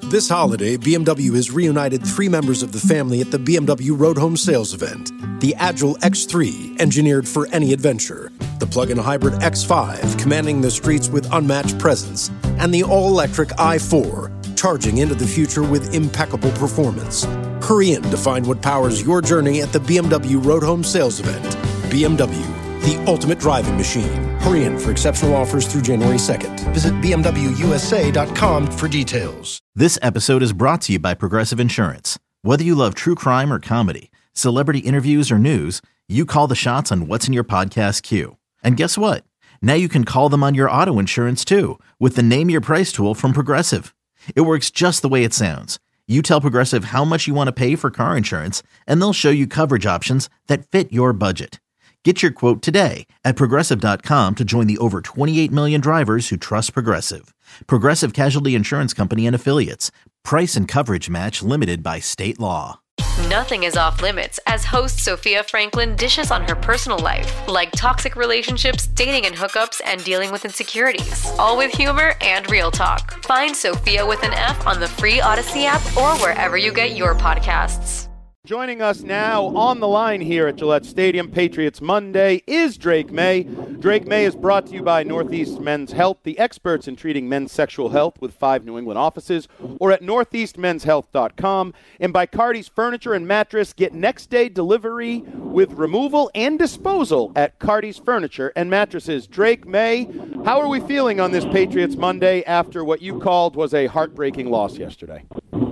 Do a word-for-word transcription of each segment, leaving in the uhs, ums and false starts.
This holiday, B M W has reunited three members of the family at the B M W Road Home Sales event. The Agile X three, engineered for any adventure. The plug-in hybrid X five, commanding the streets with unmatched presence. And the all-electric i four, charging into the future with impeccable performance. Hurry in to find what powers your journey at the B M W Road Home Sales event. B M W, the ultimate driving machine. Hurry in for exceptional offers through January second. Visit B M W U S A dot com for details. This episode is brought to you by Progressive Insurance. Whether you love true crime or comedy, celebrity interviews or news, you call the shots on what's in your podcast queue. And guess what? Now you can call them on your auto insurance too with the Name Your Price tool from Progressive. It works just the way it sounds. You tell Progressive how much you want to pay for car insurance, and they'll show you coverage options that fit your budget. Get your quote today at Progressive dot com to join the over twenty-eight million drivers who trust Progressive. Progressive Casualty Insurance Company and Affiliates. Price and coverage match limited by state law. Nothing is off limits as host Sophia Franklin dishes on her personal life, like toxic relationships, dating and hookups, and dealing with insecurities. All with humor and real talk. Find Sophia with an F on the free Odyssey app or wherever you get your podcasts. Joining us now on the line here at Gillette Stadium, Patriots Monday, is Drake May. Drake May is brought to you by Northeast Men's Health, the experts in treating men's sexual health with five New England offices, or at northeast men's health dot com, and by Cardi's Furniture and Mattress. Get next-day delivery with removal and disposal at Cardi's Furniture and Mattresses. Drake May, how are we feeling on this Patriots Monday after what you called was a heartbreaking loss yesterday?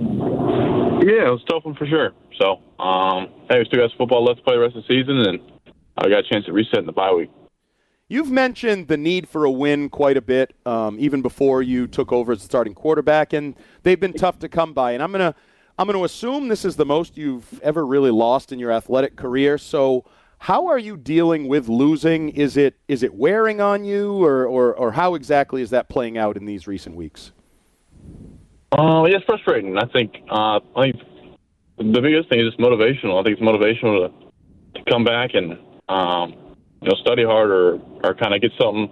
Yeah, it was a tough one for sure. So, um, hey, we still got some football left to play the rest of the season, and I got a chance to reset in the bye week. You've mentioned the need for a win quite a bit, um, even before you took over as the starting quarterback, and they've been tough to come by. And I'm gonna, I'm gonna assume this is the most you've ever really lost in your athletic career. So, how are you dealing with losing? Is it, is it wearing on you, or, or, or how exactly is that playing out in these recent weeks? Uh, yeah, it's frustrating. I think, uh, I think. The biggest thing is just motivational. I think it's motivational to, to come back and um, you know study hard or, or kind of get something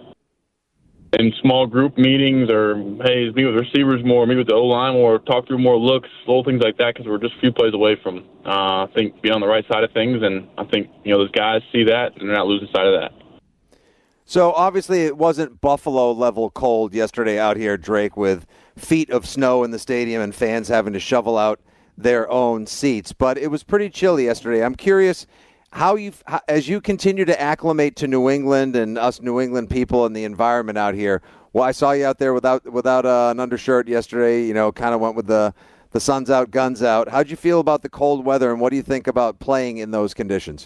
in small group meetings or, hey, meet with receivers more, meet with the O-line more, talk through more looks, little things like that because we're just a few plays away from, uh, I think, being on the right side of things. And I think, you know, those guys see that and they're not losing sight of that. So, obviously, it wasn't Buffalo-level cold yesterday out here, Drake, with feet of snow in the stadium and fans having to shovel out their own seats, but it was pretty chilly yesterday. I'm curious how you, as you continue to acclimate to New England and us New England people and the environment out here. Well, I saw you out there without without uh, an undershirt yesterday. You know, kind of went with the the sun's out, guns out. How'd you feel about the cold weather, and what do you think about playing in those conditions?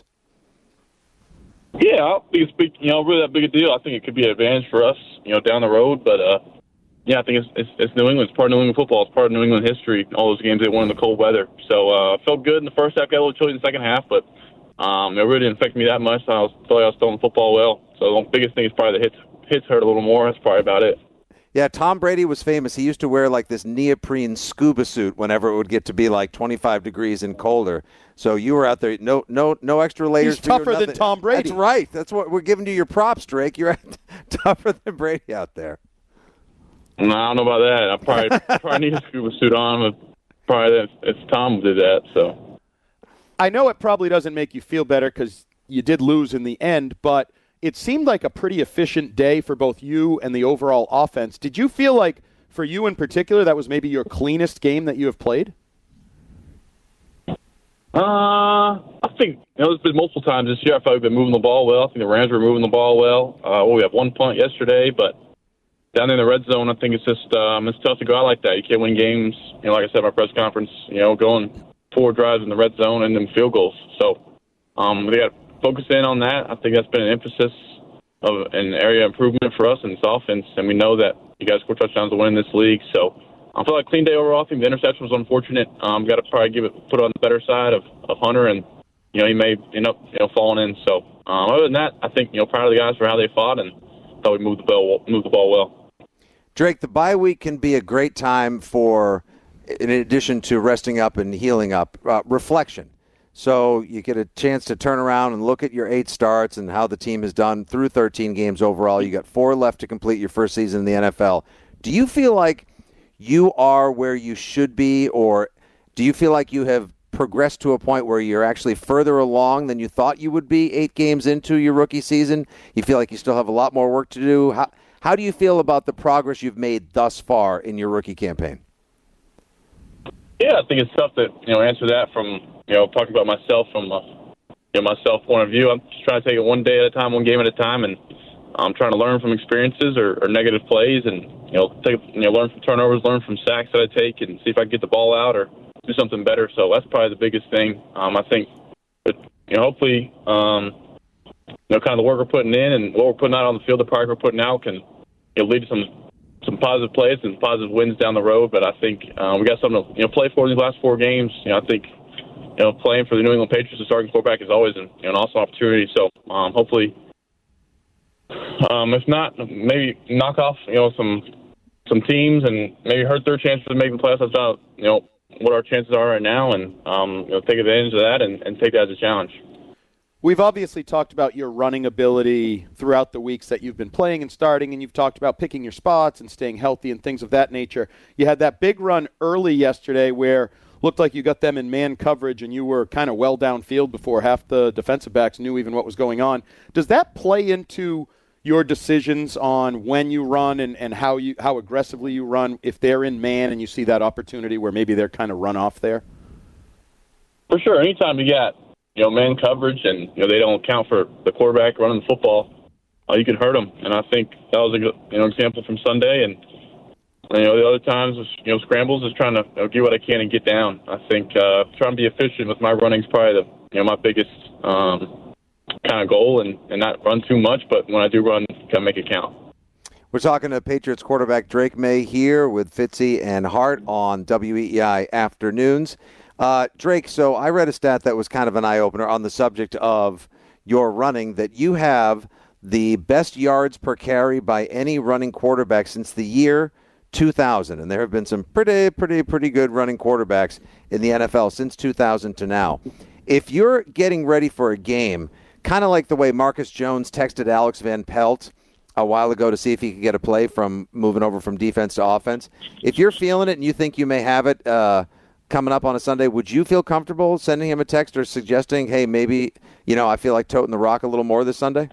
Yeah, I don't think it's big, you know, really that big a deal. I think it could be an advantage for us, you know, down the road, but. uh Yeah, I think it's, it's it's New England. It's part of New England football. It's part of New England history. All those games they won in the cold weather. So uh, I felt good in the first half. Got a little chilly in the second half, but um, it really didn't affect me that much. I was, felt like I was throwing the football well. So the biggest thing is probably the hits hits hurt a little more. That's probably about it. Yeah, Tom Brady was famous. He used to wear like this neoprene scuba suit whenever it would get to be like twenty-five degrees and colder. So you were out there, no, no, no extra layers. He's tougher than Tom Brady. That's right. That's what we're giving you your props, Drake. You're tougher than Brady out there. No, I don't know about that. I probably probably need a scuba suit on, but probably if, if Tom did that. So I know it probably doesn't make you feel better because you did lose in the end, but it seemed like a pretty efficient day for both you and the overall offense. Did you feel like, for you in particular, that was maybe your cleanest game that you have played? Uh, I think, you know, there's been multiple times this year I felt like we've been moving the ball well. I think the Rams were moving the ball well. Uh, well, we have one punt yesterday, but down in the red zone, I think it's just um, it's tough to go out like that. You can't win games, you know, like I said in my press conference, you know, going four drives in the red zone and then field goals. So um, we got to focus in on that. I think that's been an emphasis of an area of improvement for us in this offense, and we know that you guys score touchdowns to win in this league. So I feel like clean day overall. I think the interception was unfortunate. Um, got to probably give it put it on the better side of, of Hunter, and you know he may end up you know falling in. So um, other than that, I think you know proud of the guys for how they fought and thought we moved the ball moved the ball well. Drake, the bye week can be a great time for, in addition to resting up and healing up, uh, reflection. So you get a chance to turn around and look at your eight starts and how the team has done through thirteen games overall. You got four left to complete your first season in the N F L. Do you feel like you are where you should be, or do you feel like you have progressed to a point where you're actually further along than you thought you would be eight games into your rookie season? You feel like you still have a lot more work to do? How, how do you feel about the progress you've made thus far in your rookie campaign? Yeah, I think it's tough to, you know, answer that from, you know, talking about myself from a, you know, myself point of view. I'm just trying to take it one day at a time, one game at a time, and I'm trying to learn from experiences or, or negative plays, and you know, take you know, learn from turnovers, learn from sacks that I take, and see if I can get the ball out or do something better. So that's probably the biggest thing. Um, I think, but you know, hopefully, um, you know, kind of the work we're putting in and what we're putting out on the field, the product we're putting out, can you know, lead to some some positive plays and positive wins down the road. But I think uh, we got something to you know play for in these last four games. You know, I think you know playing for the New England Patriots, the starting quarterback, is always an, you know, an awesome opportunity. So um, hopefully. Um, if not, maybe knock off, you know, some some teams and maybe hurt their chances of making the playoffs. That's about, you know, what our chances are right now, and um, you know, take advantage of that and, and take that as a challenge. We've obviously talked about your running ability throughout the weeks that you've been playing and starting, and you've talked about picking your spots and staying healthy and things of that nature. You had that big run early yesterday where looked like you got them in man coverage and you were kind of well downfield before half the defensive backs knew even what was going on. Does that play into your decisions on when you run and, and how you how aggressively you run if they're in man and you see that opportunity where maybe they're kind of run off there? For sure. Anytime you got, you know, man coverage and, you know, they don't account for the quarterback running the football, uh, you can hurt them. And I think that was a good, you know, example from Sunday. And, you know, the other times, was, you know, scrambles is trying to you know, do what I can and get down. I think uh, trying to be efficient with my running is probably the, you know, my biggest um, kind of goal, and, and not run too much, but when I do run, kind of make it count. We're talking to Patriots quarterback Drake Maye here with Fitzy and Hart on W E E I Afternoons. Uh, Drake, so I read a stat that was kind of an eye-opener on the subject of your running, that you have the best yards per carry by any running quarterback since the year two thousand, and there have been some pretty, pretty, pretty good running quarterbacks in the N F L since two thousand to now. If you're getting ready for a game, kind of like the way Marcus Jones texted Alex Van Pelt a while ago to see if he could get a play from moving over from defense to offense, if you're feeling it and you think you may have it uh, coming up on a Sunday, would you feel comfortable sending him a text or suggesting, hey, maybe, you know, I feel like toting the rock a little more this Sunday?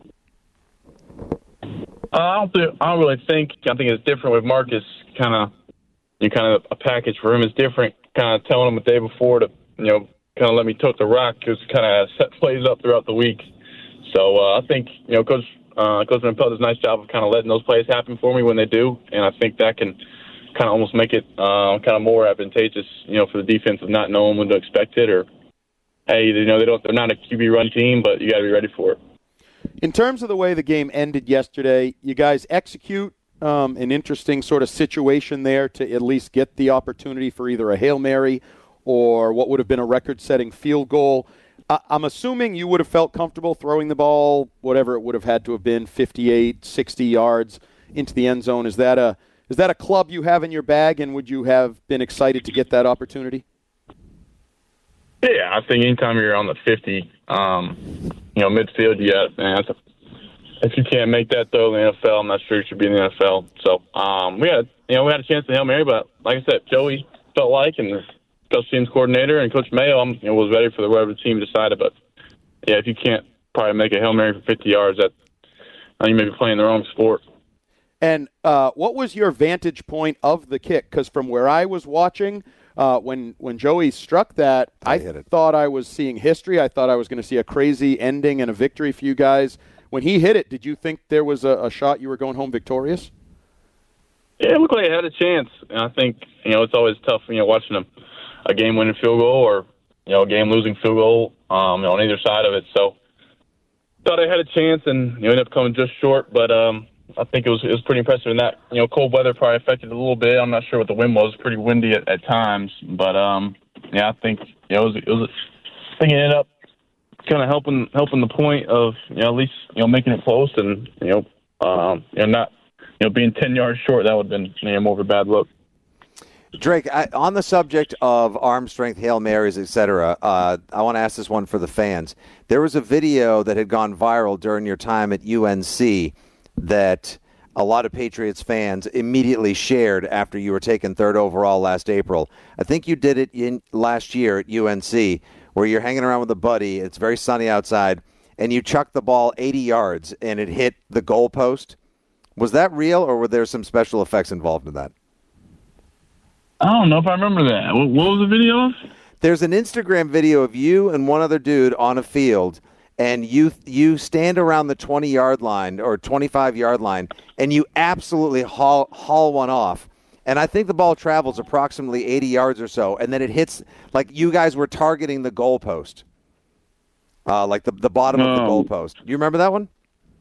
Uh, I don't think, I don't really think. I think it's different with Marcus. Kind of, you kind of a package for him is different. Kind of telling him the day before to, you know, kind of let me tote the rock, because kind of set plays up throughout the week. So uh, I think, you know, Coach uh, Coach Van Pelt does a nice job of kind of letting those plays happen for me when they do, and I think that can kind of almost make it uh, kind of more advantageous, you know, for the defense of not knowing when to expect it, or hey, you know, they don't they're not a Q B run team, but you got to be ready for it. In terms of the way the game ended yesterday, you guys execute um, an interesting sort of situation there to at least get the opportunity for either a Hail Mary or what would have been a record-setting field goal. I'm assuming you would have felt comfortable throwing the ball, whatever it would have had to have been, fifty-eight, sixty yards into the end zone. Is that a is that a club you have in your bag, and would you have been excited to get that opportunity? Yeah, I think anytime you're on the fifty, um, you know, midfield, yeah, man, that's a, if you can't make that throw in the N F L, I'm not sure you should be in the N F L. So um, we had, you know, we had a chance to Hail Mary, but like I said, Joey felt like, and the special teams coordinator and Coach Mayo, I'm, you know, was ready for the whatever the team decided. But yeah, if you can't probably make a Hail Mary for fifty yards, that uh, you may be playing the wrong sport. And uh, what was your vantage point of the kick? Because from where I was watching, uh, when when Joey struck that, I, I thought I was seeing history. I thought I was going to see a crazy ending and a victory for you guys. When he hit it, did you think there was a, a shot you were going home victorious? Yeah, it looked like it had a chance. And I think, you know, it's always tough, you know, watching a, a game-winning field goal or, you know, a game-losing field goal um, on either side of it. So thought I had a chance, and you know, ended up coming just short. But um, I think it was it was pretty impressive in that. You know, cold weather probably affected it a little bit. I'm not sure what the wind was. It was pretty windy at, at times. But, um, yeah, I think, you know, it was, it was I think it ended up kind of helping helping the point of, you know, at least, you know, making it close and, you know, um, you know, not, you know, being ten yards short. That would have been, you know, more of a bad look. Drake, I, on the subject of arm strength, Hail Marys, et cetera, uh, I want to ask this one for the fans. There was a video that had gone viral during your time at U N C that a lot of Patriots fans immediately shared after you were taken third overall last April. I think you did it in last year at U N C, where you're hanging around with a buddy. It's very sunny outside, and you chucked the ball eighty yards, and it hit the goalpost. Was that real, or were there some special effects involved in that? I don't know if I remember that. What, what was the video of? There's an Instagram video of you and one other dude on a field, and you you stand around the twenty-yard line or twenty-five-yard line, and you absolutely haul, haul one off. And I think the ball travels approximately eighty yards or so, and then it hits, like you guys were targeting the goalpost, uh, like the, the bottom um, of the goalpost. You remember that one?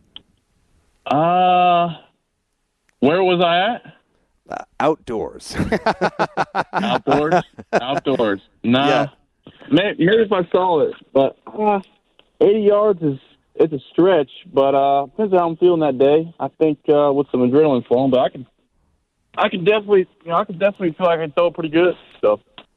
Uh, where was I at? Uh, outdoors. outdoors? Outdoors. No. Yeah. Maybe, maybe if I saw it, but uh, eighty yards is it's a stretch, but uh, depends on how I'm feeling that day. I think uh, with some adrenaline flowing, but I can, I can definitely, you know, I can definitely feel like I can throw it pretty good. So,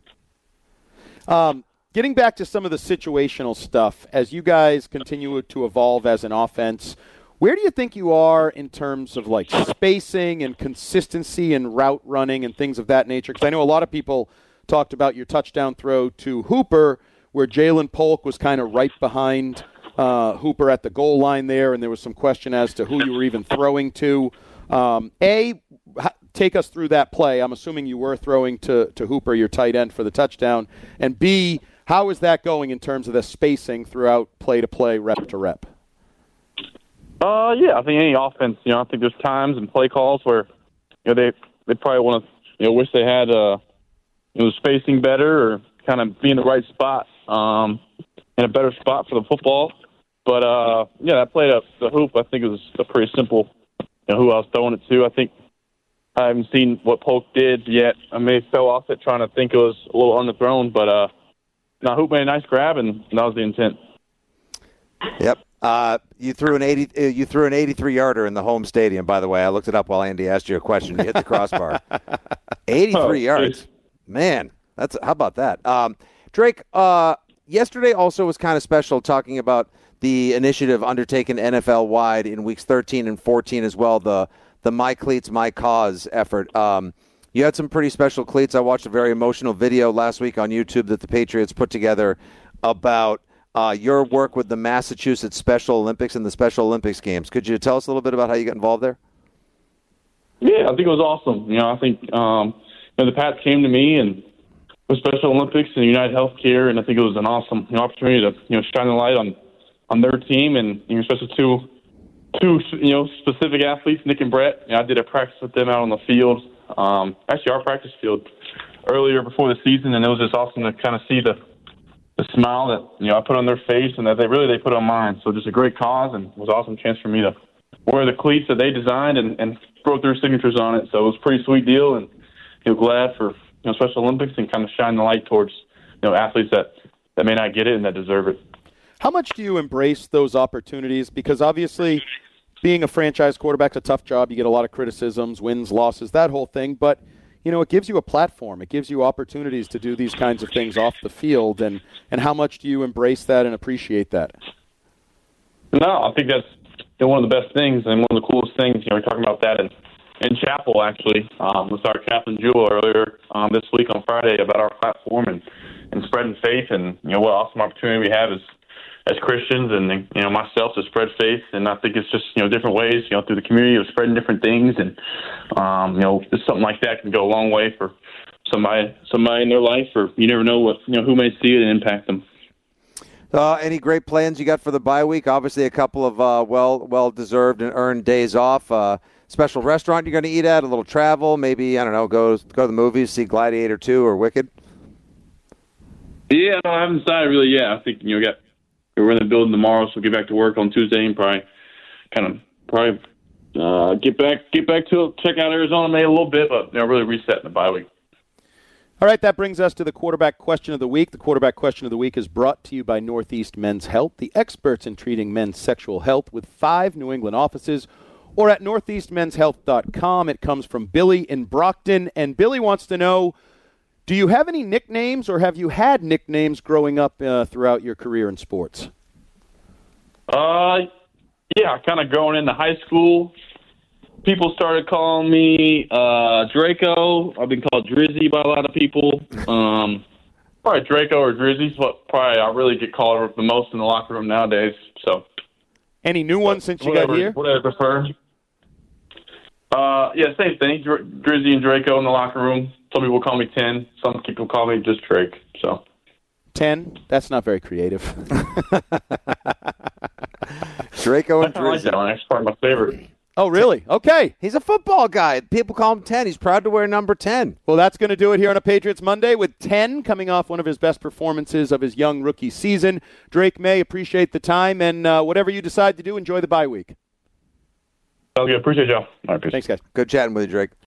um, getting back to some of the situational stuff, as you guys continue to evolve as an offense, where do you think you are in terms of like spacing and consistency and route running and things of that nature? Because I know a lot of people talked about your touchdown throw to Hooper, where Jalen Polk was kind of right behind uh, Hooper at the goal line there, and there was some question as to who you were even throwing to. Um, A, take us through that play. I'm assuming you were throwing to, to Hooper, your tight end, for the touchdown. And B, how is that going in terms of the spacing throughout play-to-play, rep-to-rep? Uh, yeah, I think any offense, you know, I think there's times and play calls where, you know, they they probably want to, you know, wish they had, uh, you know, spacing better or kind of be in the right spot, um, in a better spot for the football. But, uh, yeah, that play up the hoop, I think it was a pretty simple, you know, who I was throwing it to. I think I haven't seen what Polk did yet. I may have fell off it trying to think it was a little underthrown, but, uh, no, Hoop made a nice grab, and that was the intent. Yep. Uh, you threw an eighty. Uh, you threw an eighty-three yarder in the home stadium. By the way, I looked it up while Andy asked you a question. You hit the crossbar. eighty-three oh, yards, man. That's how about that, um, Drake? Uh, yesterday also was kind of special, talking about the initiative undertaken N F L wide in weeks thirteen and fourteen as well. The the My Cleats, My Cause effort. Um, you had some pretty special cleats. I watched a very emotional video last week on YouTube that the Patriots put together about Uh, your work with the Massachusetts Special Olympics and the Special Olympics Games. Could you tell us a little bit about how you got involved there? Yeah, I think it was awesome. You know, I think um, you know, the Pats came to me and the Special Olympics and United Healthcare, and I think it was an awesome you know, opportunity to you know shine the light on, on their team, and you know, especially two two you know specific athletes, Nick and Brett. You know, I did a practice with them out on the field, um, actually our practice field earlier before the season, and it was just awesome to kind of see the the smile that, you know, I put on their face and that they really, they put on mine. So just a great cause, and it was an awesome chance for me to wear the cleats that they designed and, and wrote their signatures on it. So it was a pretty sweet deal, and, you know, glad for, you know, Special Olympics and kind of shine the light towards, you know, athletes that, that may not get it and that deserve it. How much do you embrace those opportunities? Because obviously being a franchise quarterback's a tough job. You get a lot of criticisms, wins, losses, that whole thing. But you know, it gives you a platform. It gives you opportunities to do these kinds of things off the field. And, and how much do you embrace that and appreciate that? No, I think that's you know, one of the best things and one of the coolest things. You know, we're talking about that in, in chapel, actually, um, with our Chaplain Jewel earlier um, this week on Friday about our platform and, and spreading faith. And, you know, what awesome opportunity we have as, as Christians and, you know, myself to spread faith. And I think it's just, you know, different ways, you know, through the community of spreading different things. And, um, you know, just something like that can go a long way for somebody, somebody in their life, or you never know what, you know, who may see it and impact them. Uh, any great plans you got for the bye week? Obviously a couple of uh, well, well-deserved and earned days off. Uh, special restaurant you're going to eat at, a little travel, maybe, I don't know, go, go to the movies, see Gladiator two or Wicked? Yeah, no, I haven't decided really yet. I think, you know, we got, we're in the building tomorrow, so we'll get back to work on Tuesday and probably kind of probably uh, get back get back to check out Arizona maybe a little bit, but you know, really reset in the bye week. All right, that brings us to the quarterback question of the week. The quarterback question of the week is brought to you by Northeast Men's Health, the experts in treating men's sexual health with five New England offices, or at northeast men's health dot com. It comes from Billy in Brockton, and Billy wants to know, do you have any nicknames, or have you had nicknames growing up uh, throughout your career in sports? Uh, yeah, kind of going into high school. people started calling me uh, Draco. I've been called Drizzy by a lot of people. Um, probably Draco or Drizzy, but probably I really get called the most in the locker room nowadays. So, any new ones since you whatever, got here? What I prefer. Uh, yeah, same thing. Dr- Drizzy and Draco in the locker room. Some people call me Ten. Some people call me just Drake. So, Ten? That's not very creative. Draco and I like Drizzy. that one. That's probably my favorite. Oh, really? Okay. He's a football guy. People call him ten. He's proud to wear number ten. Well, that's going to do it here on a Patriots Monday with ten coming off one of his best performances of his young rookie season. Drake Maye, appreciate the time, and uh, whatever you decide to do, enjoy the bye week. Sounds good. Appreciate y'all. All right, peace. Thanks, guys. Good chatting with you, Drake.